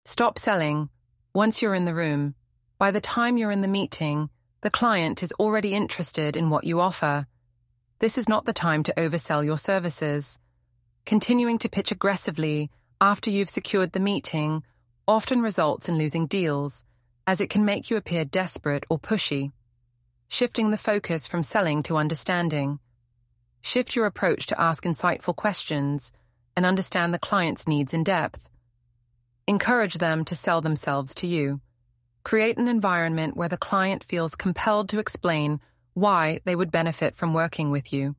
Stop selling once you're in the room. By the time you're in the meeting, the client is already interested in what you offer. This is not the time to oversell your services. Continuing to pitch aggressively after you've secured the meeting often results in losing deals, as it can make you appear desperate or pushy. Shifting the focus from selling to understanding. Shift your approach to ask insightful questions and understand the client's needs in depth. Encourage them to sell themselves to you. Create an environment where the client feels compelled to explain why they would benefit from working with you.